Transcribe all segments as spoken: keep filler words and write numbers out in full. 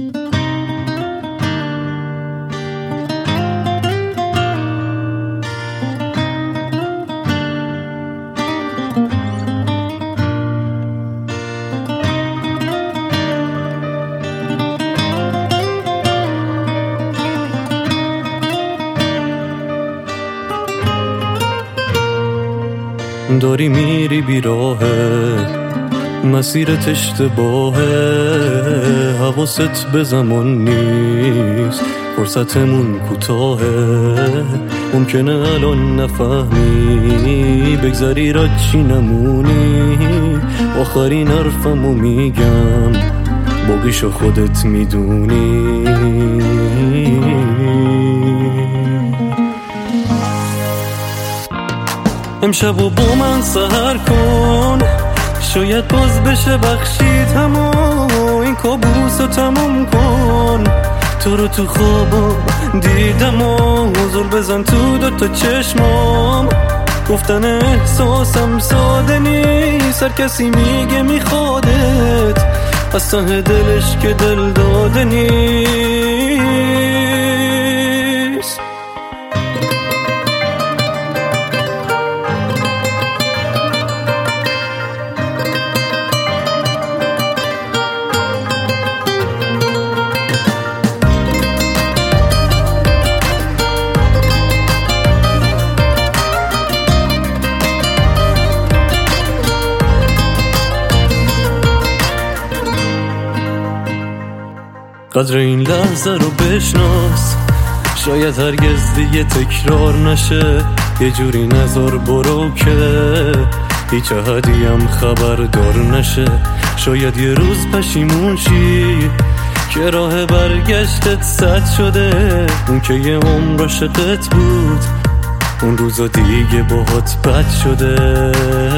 داری میری بیراهه، مسیرت اشتباهه، حواست به زمان نیست، فرصتمون کوتاهه. ممکنه الان نفهمی، بگذری را چی نمونی. آخرین حرفمو میگم، باقیشو خودت میدونی. امشب و با من سحر کن، شاید باز بشه بخشید همو این کابوس رو تموم کن. تو رو تو خوابم دیدم و حضور بزن تو دوتا چشمام. گفتن احساسم ساده نیست، هر کسی میگه میخوادت، از ته دلش که دل داده نیست. قدر این لحظه رو بشناس، شاید هرگز دیگه تکرار نشه. یه جوری نذار برو که هیچ احدی هم خبردار نشه. شاید یه روز پشیمون شی که راه برگشتت سد شده. اون که یه عمر عاشقت بود، اون روزا دیگه باهات بد شده.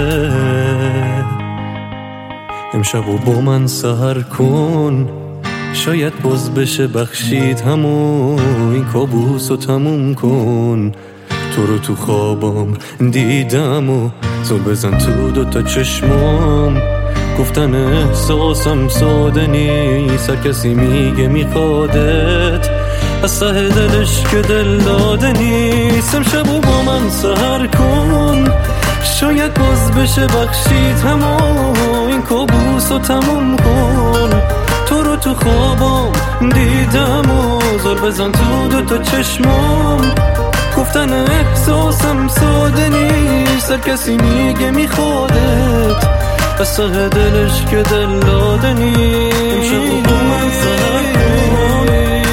امشب و با من سحر کن، شاید باز بشه بخشید همون این کابوس رو تموم کن. تو رو تو خوابم دیدم و زل بزن تو دوتا چشمام. گفتن احساسم ساده نیست، هر کسی میگه میخوادت، از ته دلش که دل داده نیست. امشب و با من سحر کن، شاید باز بشه بخشید همون این کابوس رو تموم کن. تو رو تو خوابم دیدم و زل بزن تو دوتا چشمام. گفتن احساسم ساده نیست، هر کسی میگه میخوادت، از ته دلش که دل داده نیست. امشب با من سحر کن،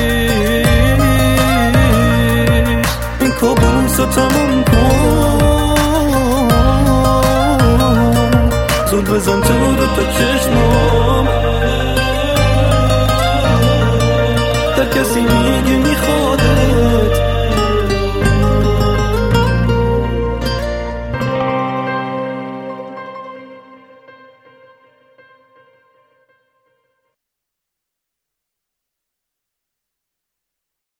این کابوس رو تموم کن. زل بزن تو دوتا چشمام، هر کسی